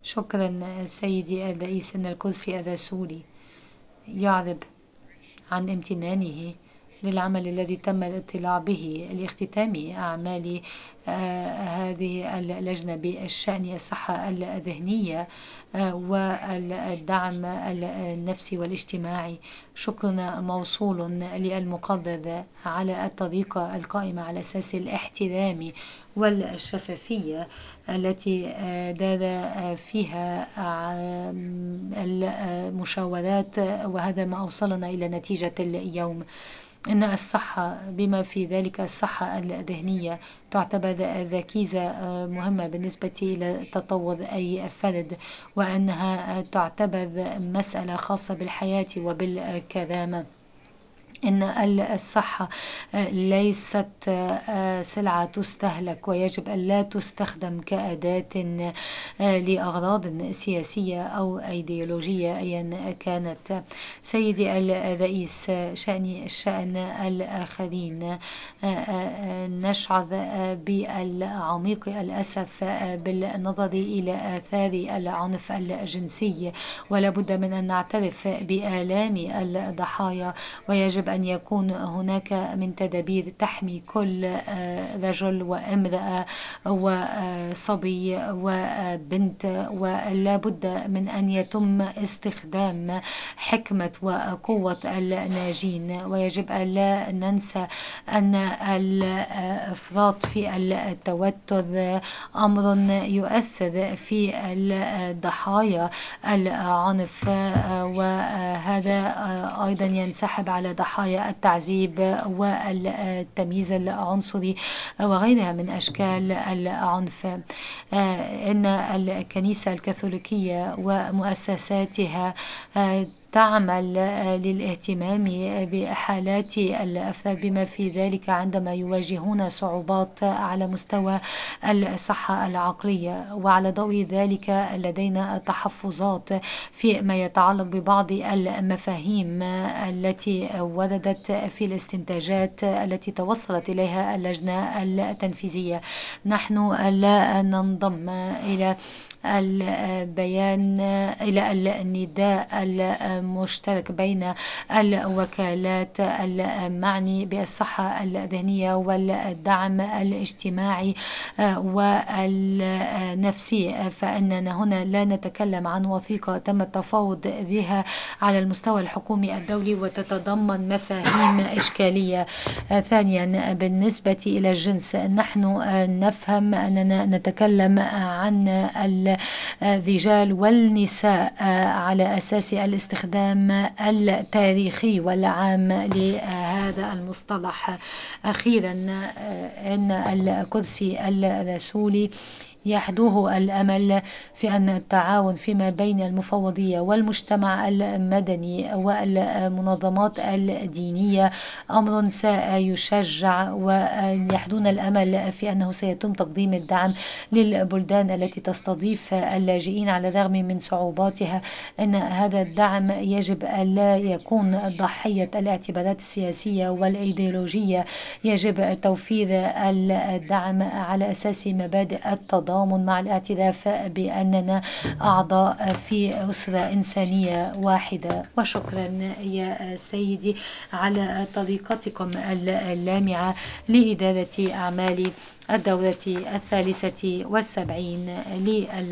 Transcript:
شكرا سيدي الرئيس. أن الكرسي الرسولي يعرب عن امتنانه للعمل الذي تم الاطلاع به لاختتام أعمال هذه اللجنة بشأن الصحة الذهنية والدعم النفسي والاجتماعي. شكر موصول للمقرر على الطريقة القائمة على أساس الاحترام والشفافية التي دار فيها المشاورات، وهذا ما أوصلنا إلى نتيجة اليوم. إن الصحة بما في ذلك الصحة الذهنية تعتبر ركيزة مهمة بالنسبة إلى تطور أي فرد، وأنها تعتبر مسألة خاصة بالحياة وبالكرامة. إن الصحة ليست سلعة تستهلك، ويجب أن لا تستخدم كأداة لأغراض سياسية أو أيديولوجية أيا كانت. سيدي الرئيس، شأن الآخرين، نشعر بالعميق الأسف بالنظر إلى آثار العنف الجنسي، ولا بد من أن نعترف بآلام الضحايا، ويجب أن يكون هناك من تدابير تحمي كل رجل وامرأة وصبي وبنت، ولا بد من أن يتم استخدام حكمة وقوة الناجين. ويجب أن لا ننسى أن الإفراط في التوتر أمر يؤثر في الضحايا العنف، وهذا أيضا ينسحب على ضحايا التعذيب والتمييز العنصري وغيرها من أشكال العنف. إن الكنيسة الكاثوليكية ومؤسساتها تعمل للاهتمام بحالات الأفراد بما في ذلك عندما يواجهون صعوبات على مستوى الصحة العقلية. وعلى ضوء ذلك لدينا تحفظات فيما يتعلق ببعض المفاهيم التي وردت في الاستنتاجات التي توصلت إليها اللجنة التنفيذية. نحن لا ننضم إلى البيان إلى النداء المشترك بين الوكالات المعني بالصحة الذهنية والدعم الاجتماعي والنفسي، فإننا هنا لا نتكلم عن وثيقة تم التفاوض بها على المستوى الحكومي الدولي وتتضمن مفاهيم إشكالية. ثانيا، بالنسبة إلى الجنس، نحن نفهم أننا نتكلم عن الرجال والنساء على أساس الاستخدام التاريخي والعام لهذا المصطلح. أخيرا، إن الكرسي الرسولي يحدوه الأمل في أن التعاون فيما بين المفوضية والمجتمع المدني والمنظمات الدينية أمر سيشجع، ويحدون الأمل في أنه سيتم تقديم الدعم للبلدان التي تستضيف اللاجئين على الرغم من صعوباتها. أن هذا الدعم يجب أن لا يكون ضحية الاعتبارات السياسية والإيديولوجية. يجب توفير الدعم على أساس مبادئ التضامن مع الاعتراف بأننا أعضاء في أسرة إنسانية واحدة. وشكرا يا سيدي على طريقتكم اللامعة لإدارة أعمال الدورة 73